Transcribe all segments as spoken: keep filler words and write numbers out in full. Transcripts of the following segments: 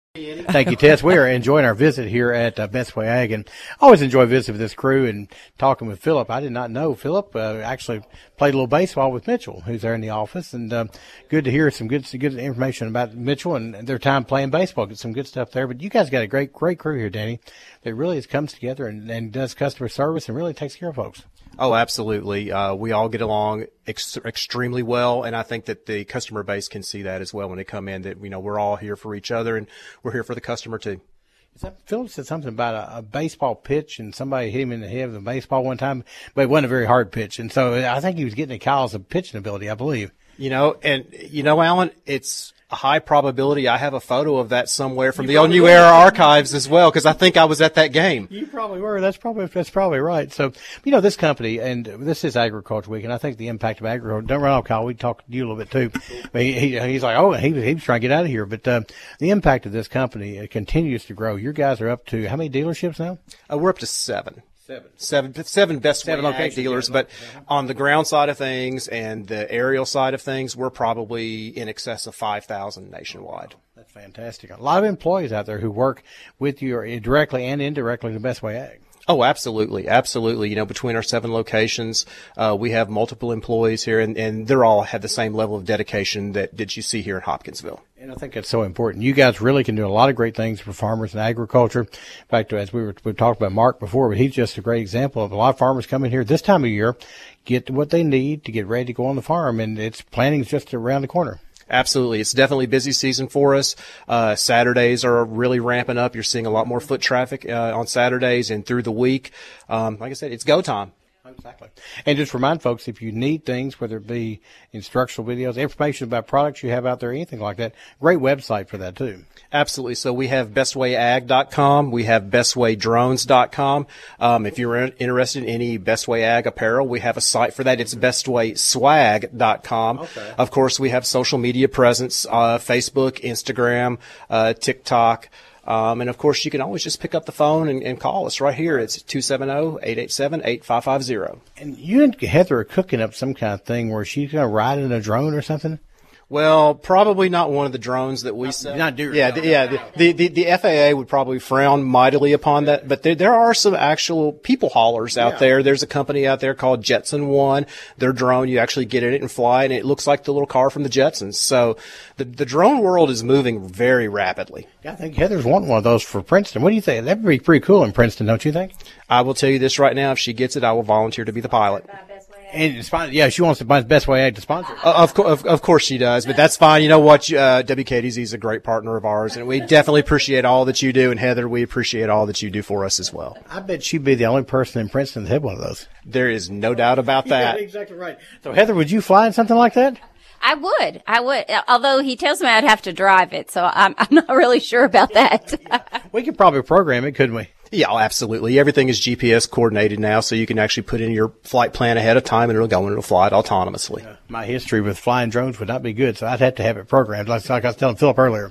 Thank you, Tess. We are enjoying our visit here at uh, Best Way Ag, and I always enjoy visiting with this crew and talking with Philip. I did not know Philip uh, actually played a little baseball with Mitchell, who's there in the office, and uh, good to hear some good some good information about Mitchell and their time playing baseball. Get some good stuff there. But you guys got a great great crew here, Danny, that really has comes together and, and does customer service and really takes care of folks. Oh, absolutely. Uh, we all get along ex- extremely well, and I think that the customer base can see that as well when they come in, that, you know, we're all here for each other, and we're here for the customer too. Is that, Philip said something about a, a baseball pitch, and somebody hit him in the head with a baseball one time, but it wasn't a very hard pitch, and so I think he was getting a Kyle's of pitching ability, I believe. You know, and, you know, Alan, it's a high probability I have a photo of that somewhere from You the old New were. Era archives as well, because I think I was at that game. You probably were. That's probably that's probably right. So, you know, this company, and this is Agriculture Week, and I think the impact of agriculture. Don't run off, Kyle. We talked to you a little bit too. But he, he, he's like, oh, he was he was trying to get out of here. But uh, the impact of this company it continues to grow. Your guys are up to how many dealerships now? Uh, we're up to seven. Seven. Seven, seven best Seven way ag locations, dealers, yeah. but on the ground side of things and the aerial side of things, we're probably in excess of five thousand nationwide. That's fantastic. A lot of employees out there who work with you or directly and indirectly the Best Way Ag. Oh, absolutely. Absolutely. You know, between our seven locations, uh, we have multiple employees here, and, and they're all have the same level of dedication that, that you see here in Hopkinsville. And I think that's so important. You guys really can do a lot of great things for farmers and agriculture. In fact, as we were we talked about Mark before, but he's just a great example of a lot of farmers coming here this time of year, get what they need to get ready to go on the farm, and it's planning's just around the corner. Absolutely. It's definitely busy season for us. Uh, Saturdays are really ramping up. You're seeing a lot more foot traffic uh, on Saturdays and through the week. Um, like I said, it's go time. Exactly. And just remind folks, if you need things, whether it be instructional videos, information about products you have out there, anything like that, great website for that too. Absolutely. So we have best way ag dot com. We have best way drones dot com. Um, if you're in, interested in any Best Way Ag apparel, we have a site for that. It's best way swag dot com. Okay. Of course, we have social media presence, uh, Facebook, Instagram, uh, TikTok. Um, and of course, you can always just pick up the phone and, and call us right here. It's two seven zero, eight eight seven, eight five five zero. And you and Heather are cooking up some kind of thing where she's going to ride in a drone or something? Well, probably not one of the drones that we sell. Not Deere. Yeah, the, yeah. The, the, the, the F A A would probably frown mightily upon that, but there, there are some actual people haulers out Yeah. there. There's a company out there called Jetson One. Their drone, you actually get in it and fly, and it looks like the little car from the Jetsons. So the, the drone world is moving very rapidly. I think Heather's wanting one of those for Princeton. What do you think? That'd be pretty cool in Princeton, don't you think? I will tell you this right now. If she gets it, I will volunteer to be the pilot. And spon- yeah, she wants to buy the Best Way Ag to sponsor it. Uh, of, co- of, of course she does, but that's fine. You know what? Uh, W K D Z is a great partner of ours, and we definitely appreciate all that you do. And Heather, we appreciate all that you do for us as well. I bet she'd be the only person in Princeton that had one of those. There is no doubt about that. Yeah, exactly right. So Heather, would you fly in something like that? I would. I would. Although he tells me I'd have to drive it, so I'm, I'm not really sure about that. We could probably program it, couldn't we? Yeah, oh, absolutely. Everything is G P S coordinated now, so you can actually put in your flight plan ahead of time, and it'll go and it'll fly it autonomously. Uh, my history with flying drones would not be good, so I'd have to have it programmed, like, like I was telling Philip earlier.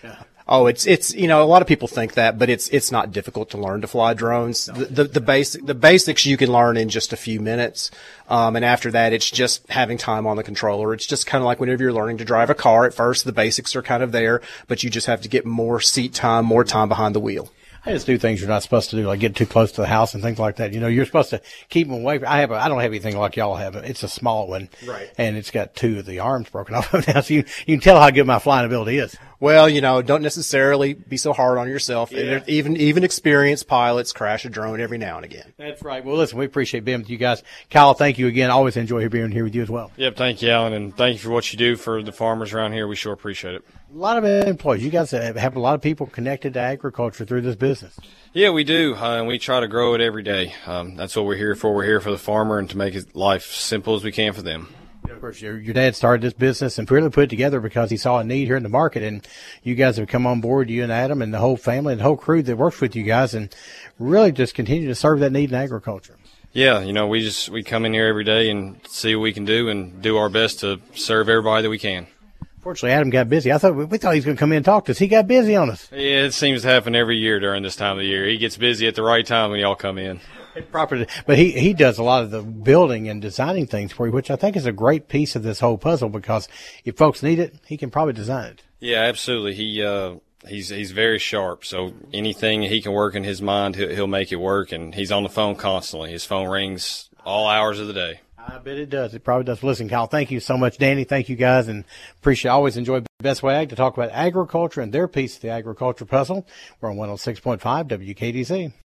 Oh, it's, it's, you know, a lot of people think that, but it's, it's not difficult to learn to fly drones. The, the, the basic, the basics you can learn in just a few minutes. Um, and after that, it's just having time on the controller. It's just kind of like whenever you're learning to drive a car at first, the basics are kind of there, but you just have to get more seat time, more time behind the wheel. I just do things you're not supposed to do, like get too close to the house and things like that. You know, you're supposed to keep them away. I have a, I don't have anything like y'all have. It's a small one. Right. And it's got two of the arms broken off of it now, so you, you can tell how good my flying ability is. Well, you know, don't necessarily be so hard on yourself. Yeah. Even, even experienced pilots crash a drone every now and again. That's right. Well, listen, we appreciate being with you guys. Kyle, thank you again. Always enjoy being here with you as well. Yep, thank you, Alan, and thank you for what you do for the farmers around here. We sure appreciate it. A lot of employees. You guys have a lot of people connected to agriculture through this business. Yeah, we do, uh, and we try to grow it every day. Um, that's what we're here for. We're here for the farmer and to make his life simple as we can for them. Of course, your, your dad started this business and really put it together because he saw a need here in the market, and you guys have come on board, you and Adam and the whole family and the whole crew that works with you guys, and really just continue to serve that need in agriculture. Yeah, you know, we just we come in here every day and see what we can do and do our best to serve everybody that we can. Fortunately, Adam got busy. I thought we, we thought he was going to come in and talk to us. He got busy on us. Yeah, it seems to happen every year during this time of the year. He gets busy at the right time when y'all come in. Proper, but he he does a lot of the building and designing things for you, which I think is a great piece of this whole puzzle because if folks need it, he can probably design it. Yeah, absolutely. He uh, he's he's very sharp. So anything he can work in his mind, he'll, he'll make it work. And he's on the phone constantly. His phone rings all hours of the day. I bet it does. It probably does. Listen, Kyle, thank you so much. Danny, thank you guys, and appreciate. I always enjoy Best Way Ag to talk about agriculture and their piece of the agriculture puzzle. We're on one oh six point five W K D C.